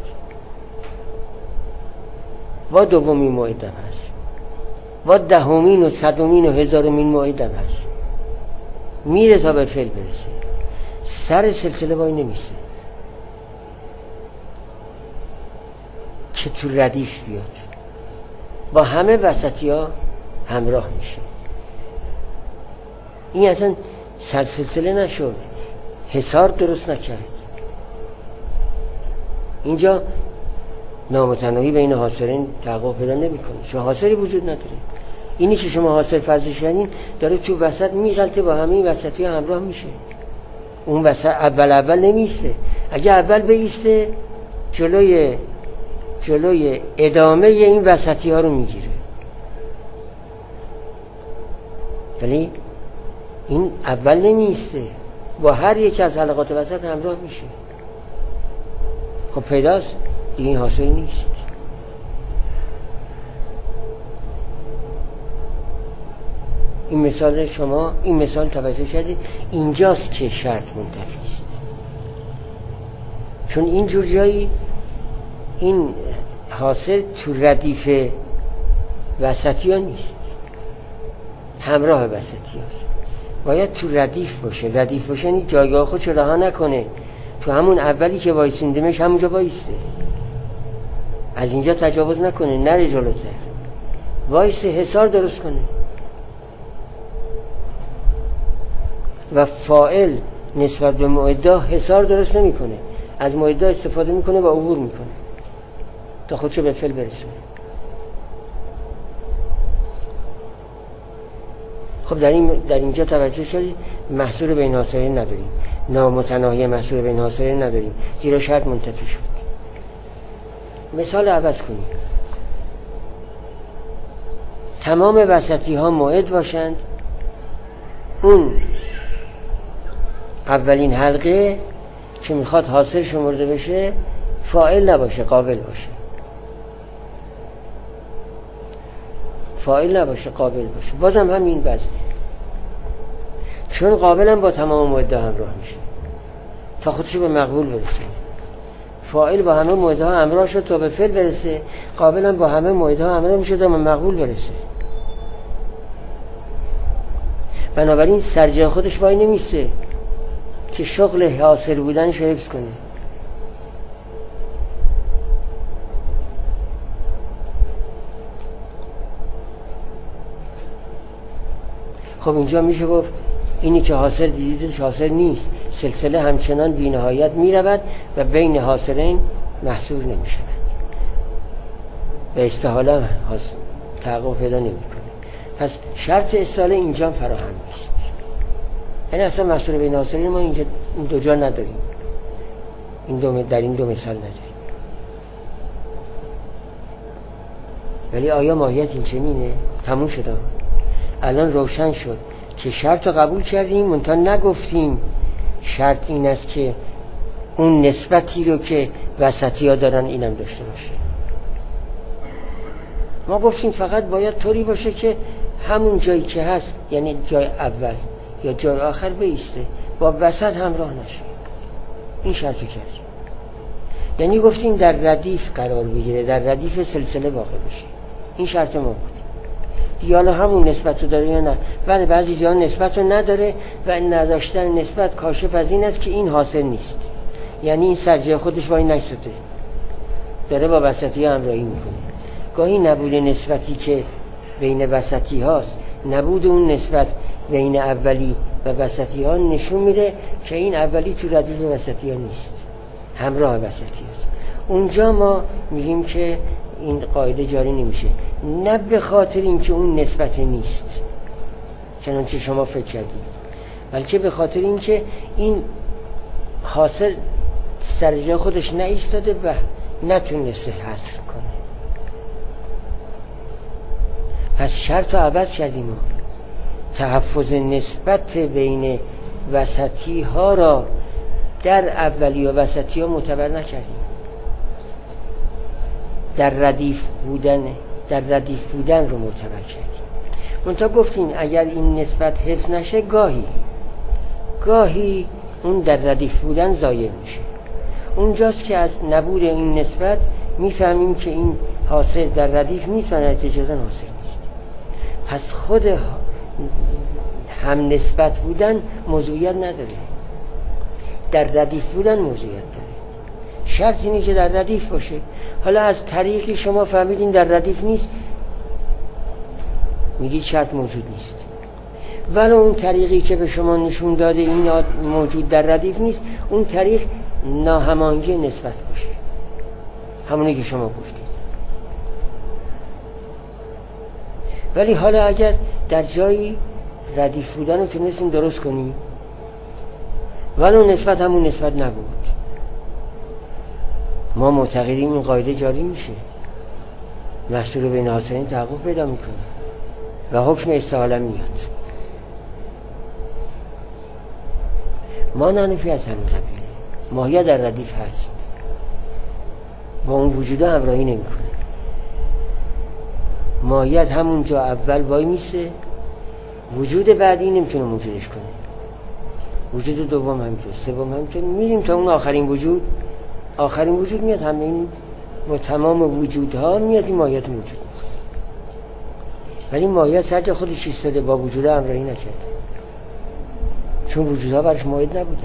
و دومین موعد هم هست و دهمین و صدمین و هزارمین موعد هم هست، میره تا به فعل برسه. سر سلسله وای نمیسه که تو ردیف بیاد، با همه وسطی ها همراه میشه. این اصلا سلسله نشد، حصار درست نکرد. اینجا نامتناهی بین حاصلین تحقق پیدا نمیکنه، چون حاصلی وجود نداره. اینی که شما حاصل فرضش کردین داره تو وسط میغلطه، با همه این وسطی ها همراه میشه. اون وسط اول اول نمیسته، اگه اول بیسته جلوی جلوی ادامه این وسطی ها رو میگیره، ولی این اول نمیسته، با هر یک از حلقات وسط همراه میشه. خب پیداست دیگه این حاصل نیست. این مثال شما، این مثال توجه کردید، اینجاست که شرط منتفی است، چون اینجور جایی این حاصل تو ردیف وسطی ها نیست، همراه وسطی هاست. باید تو ردیف باشه. ردیف باشه یعنی جایگاه خودش رها نکنه، تو همون اولی که وایسوندمش همونجا وایسته، از اینجا تجاوز نکنه، نره جلوتر، وایسه، حصار درست کنه. و فاعل نسبت به موعدا حصار درست نمیکنه، از موعدا استفاده میکنه و عبور میکنه تا خودشو به فعل برسونه. خب در این در اینجا توجه شدید محصول بین حاصلین نداریم، نامتناهی محصول بین حاصلین نداریم، زیرا شرط منتفی شد. مثال عوض کنیم. تمام وسطی ها موعد باشند، اون اولین حلقه که میخواد حاصل شمرده بشه فاعل نباشه، قابل باشه. فاعل نباشه، قابل باشه. بازم همین وزنه، چون قابلم با تمام موعدها همراه میشه تا خودش به مقبول برسه. فاعل با همه موعدها همراه شد تا به فعل برسه، قابلم با همه موعدها همراه میشه تا به مقبول برسه. بنابراین سرجای خودش وای نمیسته که شغل حاصل بودنش حفظ کنه. خب اینجا میشه گفت اینی که حاصل دیدیدش حاصل نیست، سلسله همچنان بی نهایت میرود و بین حاصلین محصور نمی شود و استحاله تحقق پیدا نمی کنه. پس شرط استحاله اینجا فراهم نیست، یعنی اصلا محصول بین حاصلین ما اینجا این دو جا نداریم، این دو در این دو مثال نداریم. ولی آیا ماهیت این چنینه؟ تموم شد، الان روشن شد که شرط رو قبول کردیم، منتها نگفتیم شرط این است که اون نسبتی رو که وسطی ها دارن اینم داشته باشه. ما گفتیم فقط باید طوری باشه که همون جایی که هست، یعنی جای اول یا جای آخر بیسته، با وسط همراه نشه. این شرط رو کردیم، یعنی گفتیم در ردیف قرار بگیره، در ردیف سلسله واقع بشه. این شرط ما بود. یا همون نسبت رو داره یا نه. ولی بعضی جا نسبت رو نداره و نداشتن نسبت کاشف از این است که این حاصل نیست، یعنی این سرجه خودش وای نایسته، داره با وسطی ها همراهی میکنه. گاهی نبود نسبتی که بین وسطی هاست، نبود اون نسبت بین اولی و وسطی ها نشون میده که این اولی تو ردیف وسطی ها نیست، همراه وسطی هاست. اونجا ما میگیم که این قاعده جاری نمیشه، نه به خاطر اینکه اون نسبت نیست چنانچه شما فکر کردید، بلکه به خاطر اینکه این حاصل سر جای خودش نایستاده و نتونسته حذف کنه. پس شرط رو عوض کردیم، ما تحفظ نسبت بین وسطی ها را در اولی و وسطی ها معتبر نکردیم، در ردیف بودن در ردیف بودن رو معتبر کردیم. منتها گفتیم اگر این نسبت حفظ نشه، گاهی گاهی اون در ردیف بودن ضایع میشه. اونجاست که از نبود این نسبت میفهمیم که این حاصل در ردیف نیست و نتیجتاً حاصل نیست. پس خود هم نسبت بودن موضوعیت نداره، در ردیف بودن موضوعیت داره. شرط اینه که در ردیف باشه. حالا از طریقی شما فهمیدین در ردیف نیست، میگید شرط موجود نیست. ولی اون طریقی که به شما نشون داده این موجود در ردیف نیست، اون طریق ناهماهنگی نسبت باشه، همونی که شما گفتید. ولی حالا اگر در جایی ردیف بودن رو تونستیم درست کنیم ولی اون نسبت همون نسبت نبود، ما معتقدیم این قاعده جاری میشه، محصول بین حاصلین تحقق پیدا میکنه و حکم استحاله میاد. ما ننفی از همین قبیله، ماهیت در ردیف هست، با اون وجود همراهی نمیکنه. ماهیت همون جا اول وای میسه، وجود بعدی نمیتونه موجودش کنه، وجود دوم همینطور، سوم همینطور، میریم تا اون آخرین وجود. آخرین وجود میاد، همه این با تمام وجودها میاد این ماهیت موجود میکنه. ولی ماهیت سرجا خودش ایستاده، با وجود همراهی نکرده، چون وجودها برش ماهیت نبوده.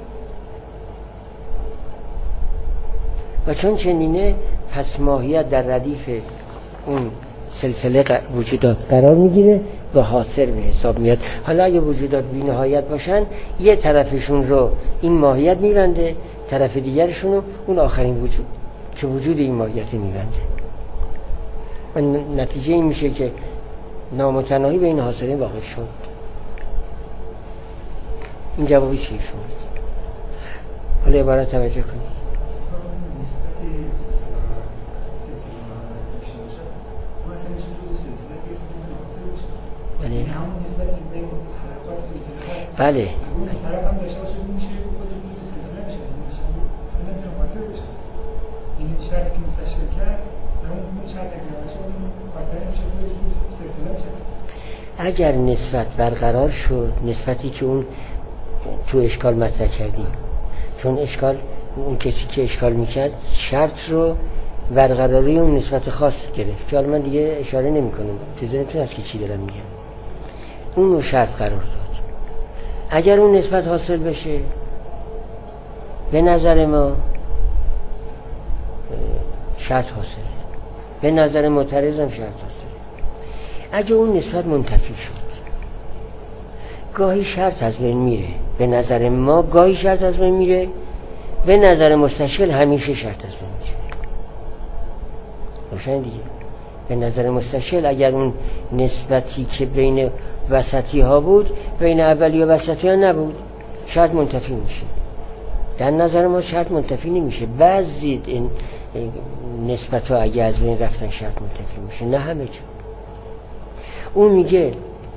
و چون چنینه، پس ماهیت در ردیف اون سلسله وجودات قرار میگیره و حاصل به حساب میاد. حالا اگه وجودات بی نهایت باشن، یه طرفشون رو این ماهیت میبنده، طرف دیگرشون رو اون آخرین وجود که وجود این ماهیت میبنده و نتیجه این میشه که نامتناهی بین حاصلین واقع شد. این جوابی چیه شد؟ حالا عبارت توجه کنید. بله همون نسبت بین حرکات سلسله هست. بله اون طرف هم داشته باشه میشه خود جزء سلسله میشه. اصلا نمیتونه فاصله بشه. این شرطی که مستشکل کرد اون شرط اگه باشه اون فاصله میشه خود جزء سلسله میشه. اگر نسبت برقرار شد، نسبتی که اون تو اشکال مطرح کردیم، چون اشکال اون کسی که اشکال میکرد شرط رو برقراری اون نسبت خاص گرفت که من دیگه اشاره نمی کنم تو ذهنتون هست که چی دارم میگم. اون رو شرط قرار داد. اگر اون نسبت حاصل بشه به نظر ما شرط حاصله، به نظر معترض هم شرط حاصله. اگه اون نسبت منتفی شد گاهی شرط از بین میره، به نظر ما گاهی شرط از بین میره، به نظر مستشکل همیشه شرط از بین میره. روشن دیگه. به نظر مستشکل اگر اون نسبتی که بین وسطی ها بود بین اولی و وسطی ها نبود شرط منتفی میشه. در نظر ما شرط منتفی نمیشه. بعضی این نسبت ها اگه از بین رفتن شرط منتفی میشه، نه همه جا. اون میگه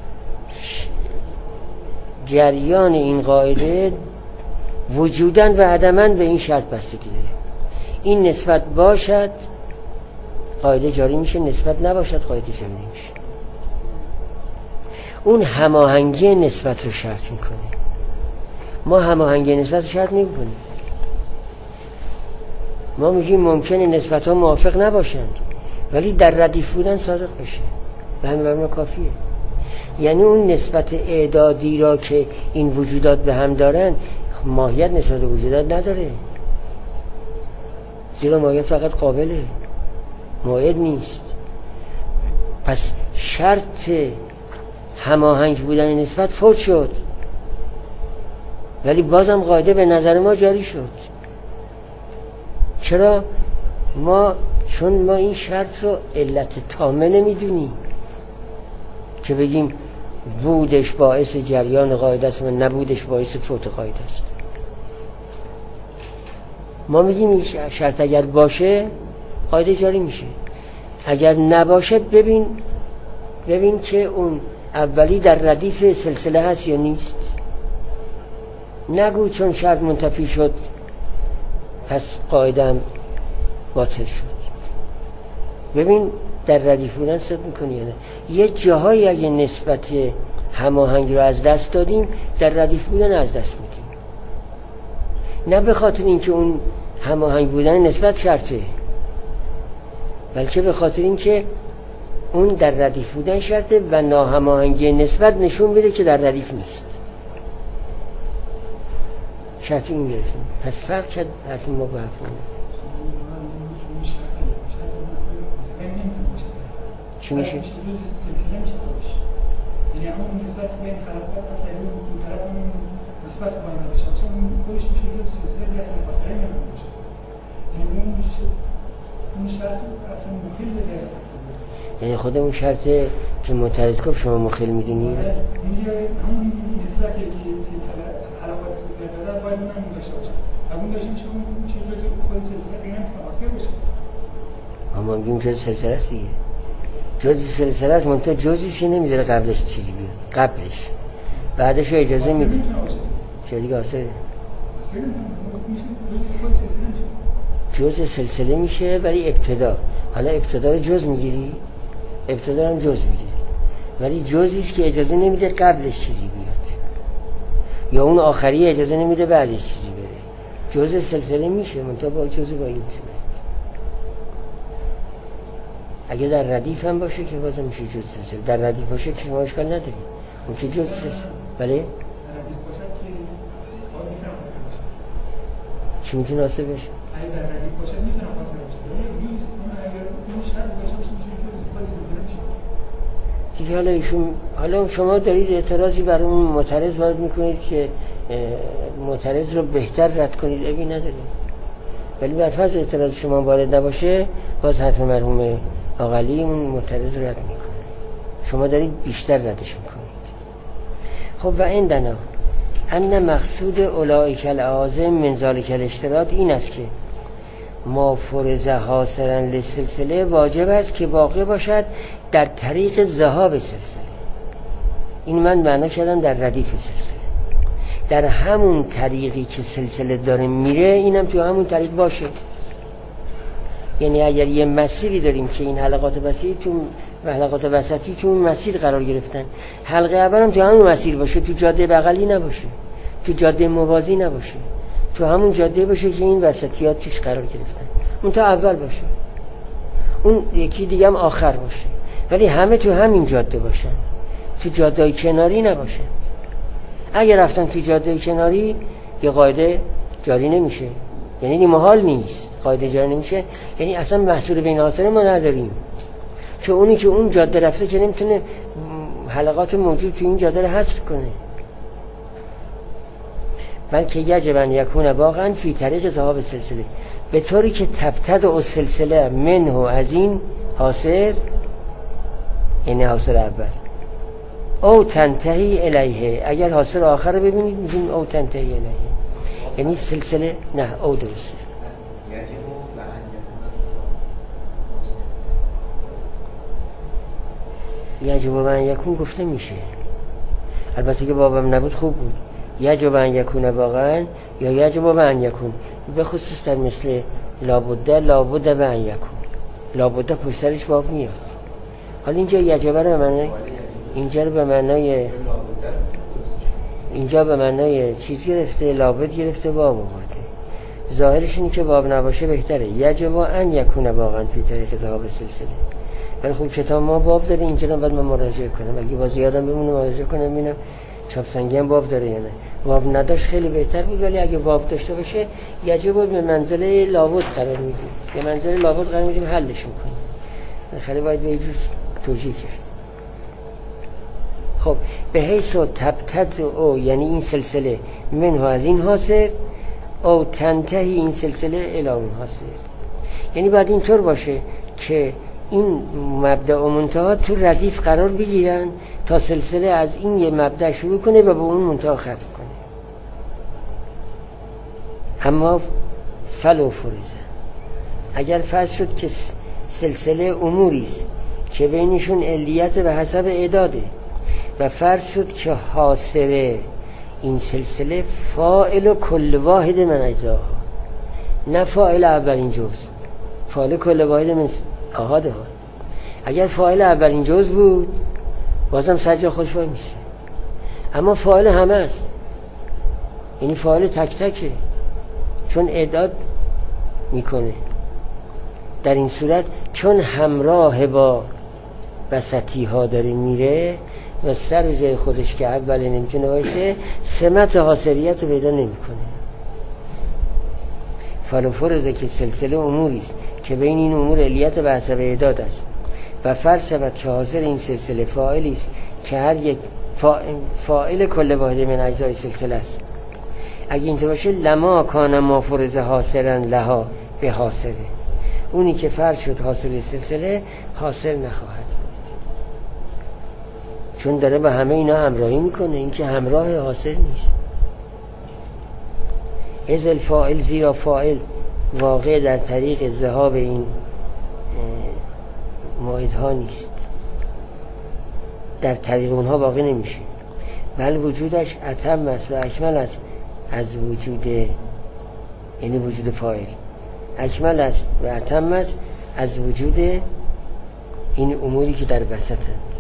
جریان این قاعده وجوداً و عدماً به این شرط بستگی داره. این نسبت باشد قاعده جاری میشه، نسبت نباشد قاعده جاری نمیشه. اون هماهنگی نسبت رو شرط میکنه. ما هماهنگی نسبت رو شرط نمیکنیم. ما میگیم ممکنه نسبت ها موافق نباشند ولی در ردیف بودن صادق بشه، به همین برنامه کافیه. یعنی اون نسبت اعدادی را که این وجودات به هم دارن ماهیت نسبت وجودات نداره، زیرا ماهیت فقط قابله، موعد نیست. پس شرط هماهنگ بودن نسبت فوت شد ولی بازم قاعده به نظر ما جاری شد. چرا؟ ما چون ما این شرط رو علت تامه نمیدونیم که بگیم بودش باعث جریان قاعده است و نبودش باعث فوت قاعده است. ما میگیم این شرط اگر باشه قاعده جاری میشه، اگر نباشه ببین ببین که اون اولی در ردیف سلسله هست یا نیست. نگو چون شرط منتفی شد پس قاعده هم باطل شد. ببین در ردیف بودن صدق میکنی یا نه. یه جاهایی اگه نسبت هماهنگ رو از دست دادیم در ردیف بودن از دست میدیم، نه به خاطر اینکه اون هماهنگ بودن نسبت شرطه بلکه به خاطر اینکه اون در ردیف بودن شرطه و ناهماهنگی نسبت نشون میده که در ردیف نیست. شرط این گرفتیم. پس فرق کرد حرف ما با حرف چی میشه؟ یعنی همون نسبت بین حرکات تصویر دو طرف همون نسبت باید باشه، چون خودش میشه جز سلسله دیگه اصلا فاصله نمیده باشه. یعنی اون میشه اون شرط اصلا مخیل به غیر اصلا. یعنی خود اون شرط که معترض گفت شما مخیل میدونی؟ میگه همون نسبتی که سلسله حرکات سلسله داره باید اون هم داشته باشه. اون داشته میشه اون میشه جز خود سلسله دیگه نمیتونه باشه. اما میگیم جز سلسله است دیگه. جزی سلسله است، منتها جزیشی نمیذاره قبلش چیزی بیاد، قبلش بعدش رو اجازه میده. چه دیگه آسه جز سلسله میشه ولی ابتدا. حالا ابتدا رو جز میگیری، ابتدا رو جز میگیری ولی جزیست که اجازه نمیده قبلش چیزی بیاد یا اون آخری اجازه نمیده بعدش چیزی بره. جز سلسله میشه منتها با جز با این میشه. اگه در ردیف هم باشه که بازم میشه جز سلسله. در ردیف باشه که شما اشکال ندارید، اون که جز سلسله. بله؟ چی میتونه حاصل بشه؟ اگه در ردیف باشه میتونه حاصل بشه. نیست اون اگر اون شرط باشه میشه جز سلسله میشه. دیگه حالا ایشون حالا شما دارید اعتراضی برای اون معترض وارد میکنید که معترض رو بهتر رد کنید، ابی نداره. ولی بر فرض اعتراض شما وارد نباشه باز حرف مرحوم آقلی اون معترض رد میکنه، شما دارید بیشتر ردش میکنید. خب و عندنا ان مقصود اولئک الاعاظم من ذلک الاشتراط این است که ما فرض حاصلا لسلسله واجب است که واقع باشد در طریق ذهاب سلسله. این من معنا کردم در ردیف سلسله، در همون طریقی که سلسله داره میره اینم تو همون طریق باشه. یعنی اگر یه مسیری داریم که این حلقات وسطی تو و حلقات وسطی تو اون مسیر قرار گرفتن، حلقه اول هم تو همون مسیر باشه، تو جاده بغلی نباشه، تو جاده موازی نباشه، تو همون جاده باشه که این وسطیات توش قرار گرفتن، اون تا اول باشه، اون یکی دیگه هم آخر باشه، ولی همه تو همین جاده باشن، تو جاده کناری نباشن. اگر رفتن تو جاده کناری یه قاعده جاری نمیشه، یعنی این محال نیست قاعده جاری نمیشه، یعنی اصلا محصول بین حاصله ما نداریم، چون اونی که اون جاده رفته که نمیتونه حلقات موجود تو این جاده رو حذف کنه، بلکه یجب ان یکون واقعا فی طریق ذهاب سلسله، به طوری که تبتد و سلسله منه از این حاصل، یعنی حاصل اول، او تنتهی الیه، اگر حاصل آخر رو ببینید میگیم او تنتهی الیه، یعنی سلسله نه او درسته. یجب ان یکون گفته میشه، البته که بابم نبود خوب بود، یجب ان یکون واقعا یا یجب ان یکون، به خصوص در مثل لابد لابد ان یکون، لابد پشت سرش باب میاد. حالا اینجا یجب رو به معنای اینجا به معنای اینجا به معنای چیز گرفته، لابد گرفته، باب آورده. ظاهرش اینه که باب نباشه بهتره، یجب ان یکون واقعا فی طریق ذهاب سلسله. ولی خب کتاب ما باب داره، اینجا هم باید من مراجعه کنم، اگه باز یادم بمونه مراجعه کنم ببینم چاپ سنگی هم باب داره یا نه. باب نداشت خیلی بهتر بود، ولی اگه باب داشته باشه یجب به منزله لابد قرار میدیم، به منزله لابد قرار میدیم، حلش میکنیم. خیلی باید به اینجور توجیه کرد. خب به حیث و تبتد او، یعنی این سلسله منه از این حاصل، او تنتهی این سلسله الی اون حاصل، یعنی باید اینطور باشه که این مبدأ و منتها تو ردیف قرار بگیرن تا سلسله از این یه مبدأ شروع کنه و به اون منتها ختم کنه. اما فلو فرزه، اگر فرض شد که سلسله اموریست که بینشون علیت به حسب اعداده و فرض شد که حاصل این سلسله فاعل و کل واحد من اجزاها، نه فاعل اولین جزء، فاعل کل واحد من احاده ها. اگر فاعل اولین جزء بود بازم سجا خوش وای میشه، اما فاعل همه است، یعنی فاعل تک تکه، چون اعداد میکنه. در این صورت چون همراه با وسطی ها داره میره و سر جای خودش که اولی نمیتونه باشه، سمت حاصلیت رو پیدا نمیکنه. فلو فرضه که سلسله اموریست که بین این امور علیت به حسب اعداد است و فرض شود که حاصل این سلسله فاعلی است که هر یک فاعل کل واحد من اجزای سلسله است. اگه اینطور باشه لما کان ما فرض حاصلا لها به حاصله، اونی که فرض شد حاصل سلسله حاصل نخواهد بود، چون داره با همه اینا همراهی میکنه، این که همراه حاصل نیست. از الفاعل، زیرا فاعل واقع در طریق ذهاب این موعدها نیست، در طریق اونها واقع نمیشه، بل وجودش اتم است و اکمل است از وجود، یعنی وجود فاعل اکمل است و اتم است از وجود این اموری که در وسطند،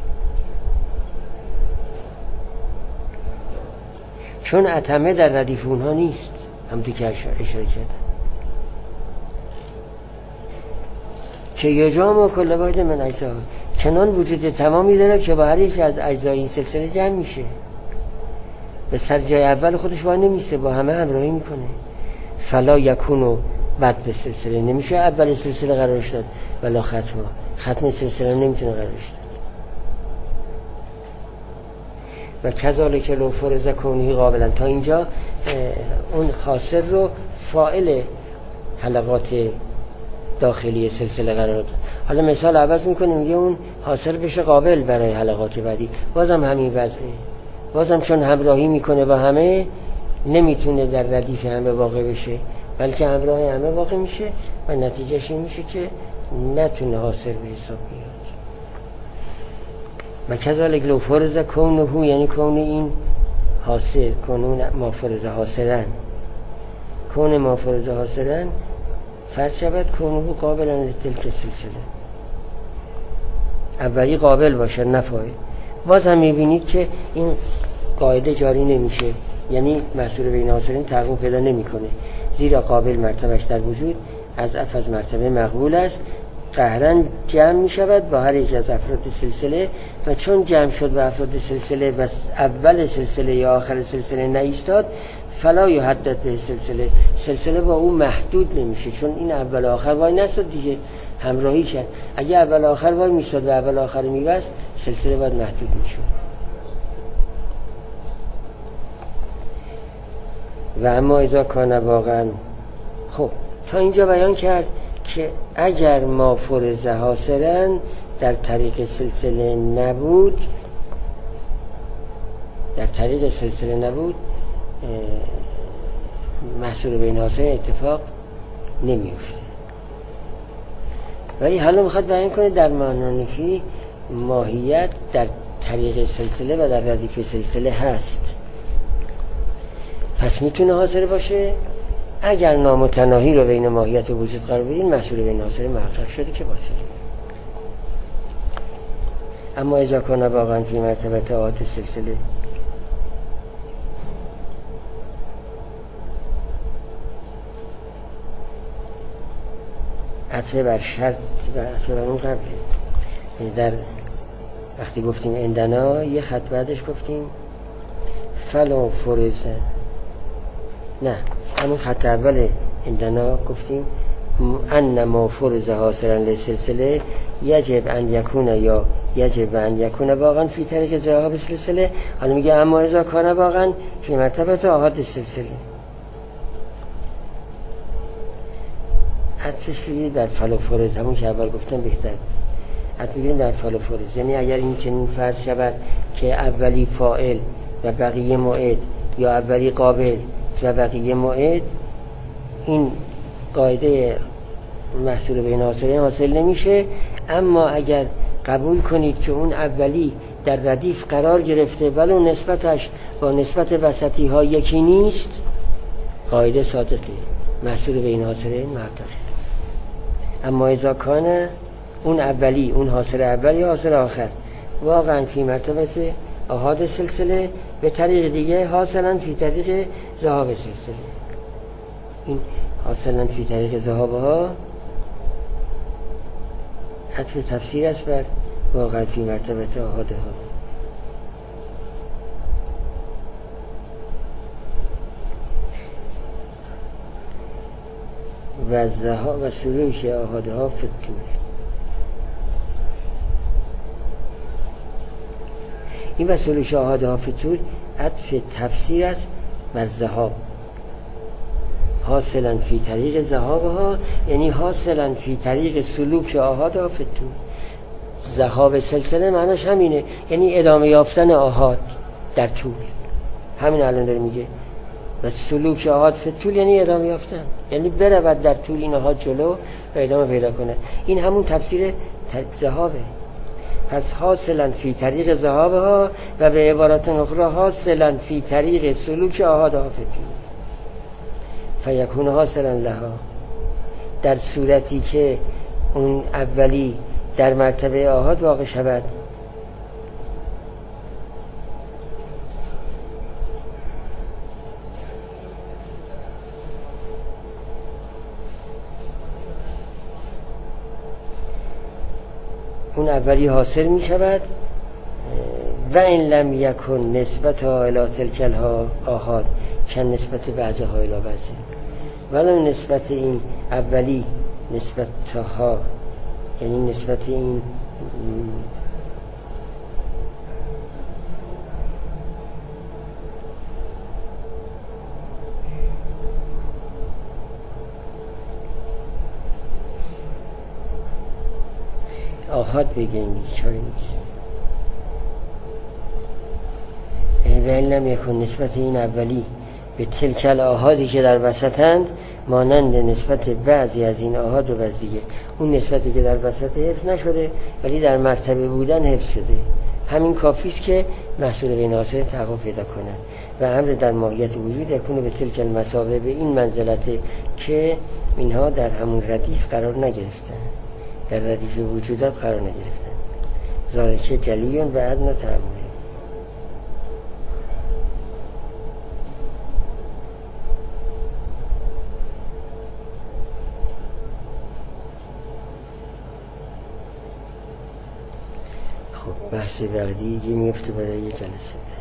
چون اتمه در ردیف اونها نیست، همونطور که اشاره کردم که یجام و کل واحد من اجزا، چنان وجود تمامی داره که با هر یک از اجزای این سلسله جمع میشه، به سر جای اول خودش با نمیسته، با همه همراهی میکنه. فلا یکونو بعد به سلسله نمیشه اول سلسله قرارش داد، ولا ختمه، ختم سلسله نمیتونه قرارش داد. و کذالک لو فرض کونی قابلا، تا اینجا اون حاصل رو فاعل حلقات داخلی سلسله قرار داد. حالا مثال عوض میکنه، میگه اون حاصل بشه قابل برای حلقات بعدی، بازم همین وضعه، بازم چون همراهی میکنه با همه نمیتونه در ردیف همه واقع بشه، بلکه همراه همه واقع میشه و نتیجهش این میشه که نتونه حاصل به حساب بیاد. و کذالک لو فرض کونه، یعنی کون این حاصل، کون ما فرض حاصلن، کون ما فرض حاصلن فرض شود کونه قابلا لتلک سلسله، اولی قابل باشه نفاید. باز هم میبینید که این قاعده جاری نمیشه، یعنی محصول بین حاصلین تحقق پیدا نمیکنه، زیرا قابل مرتبهش در وجود از اف از مرتبه مقبول است، قهرن جمع می شود با هر یک از افراد سلسله، و چون جمع شد با افراد سلسله و اول سلسله یا آخر سلسله نایستاد، فلا یحدد به سلسله، سلسله با اون محدود نمیشه، چون این اول آخر وای نستاد دیگه، همراهی کرد. اگه اول آخر وای میستاد و اول آخر میبست، سلسله باید محدود میشد. و اما اذا کان واقعا، خب تا اینجا بیان کرد که اگر ما فرض حاصلن در طریق سلسله نبود، در طریق سلسله نبود محصول بین حاصلین اتفاق نمیفته. ولی حالا میخواد بیان کنه در معنی ماهیت در طریق سلسله و در ردیف سلسله هست، پس میتونه حاصل باشه. اگر نامتناهی رو بین ماهیت و وجود قرار بدین، محصول بین حاصل محقق شده که باطل. اما اذا کان واقعا فی مرتبه آت سلسله، عطفه بر شرط و عطفه بر اون قبله. در وقتی گفتیم اندنا، یه خط بعدش گفتیم فلو فرض، نه همون خط اول اندنا گفتیم ان ما فرض حاصلا لسلسله یجب ان یکون، یا یجب ان یکون واقعا فی طریق ذهاب سلسله. حالا میگه اما اذا کان واقعا فی مرتبه آحاد سلسله، عطفش بگیرید بر فلو فرض، همون که اول گفتم بهتر، عطف بگیریم در فلو فرض. یعنی اگر این چنین فرض شود که اولی فاعل و بقیه موعد، یا اولی قابل و بقیه موعد، این قاعده محصول بین حاصلین حاصل نمیشه. اما اگر قبول کنید که اون اولی در ردیف قرار گرفته ولو نسبتش با نسبت وسطی ها یکی نیست، قاعده صادقه، محصول بین حاصلین محققه. اما اذا کان اون اولی، اون حاصل اولی یا حاصل آخر، واقعا فی مرتبه آحاد سلسله، به طریق دیگه حاصلا فی طریق ذهاب سلسله. این حاصلا فی طریق ذهاب ها عطف تفسیر است بر واقعا فی مرتبه آحاد ها. و ذهاب و سلوک آحاد ها فی الطول. این و سلوک آحاد ها فی الطول عطف تفسیر است بر ذهاب، حاصلا فی طریق ذهاب ها، یعنی حاصلا فی طریق سلوک آحاد ها فی الطول. ذهاب سلسله معناش همینه، یعنی ادامه یافتن آحاد در طول، همین الان داره میگه. و سلوک آحاد فی الطول یعنی ادامه یافتن، یعنی برود در طول این آحاد جلو و ادامه پیدا کنه. این همون تفسیر ذهابه. پس حاصلا فی طریق ذهابها، و به عبارت اخرى حاصلا فی طریق سلوک آحاد ها فی الطول، فیکون حاصلا لها، در صورتی که اون اولی در مرتبه آحاد واقع شود. اون اولی حاصل می شود و این لم یکن نسبت ها الی تلک آحاد که نسبت بعضه ها الی بعضه، ولو نسبت این اولی نسبت ها، یعنی نسبت این آحاد بگیم بیچاره نیست. و این لم یکن نسبت این اولی به تلکل آحادی که در وسطند مانند نسبت بعضی از این آحاد و بعض دیگه. اون نسبتی که در وسط حفظ نشده ولی در مرتبه بودن حفظ شده، همین کافی است که محصول بین حاصلین تحقق پیدا کند و امر در ماهیت وجود یکونه به تلک المثابه، به این منزلته که اینها در همون ردیف قرار نگرفتن، در ردیف وجودات قرار نگرفتن. ذالک جلیون و ادنا تعملی. خب بحث بعدی میفته برای یه جلسه.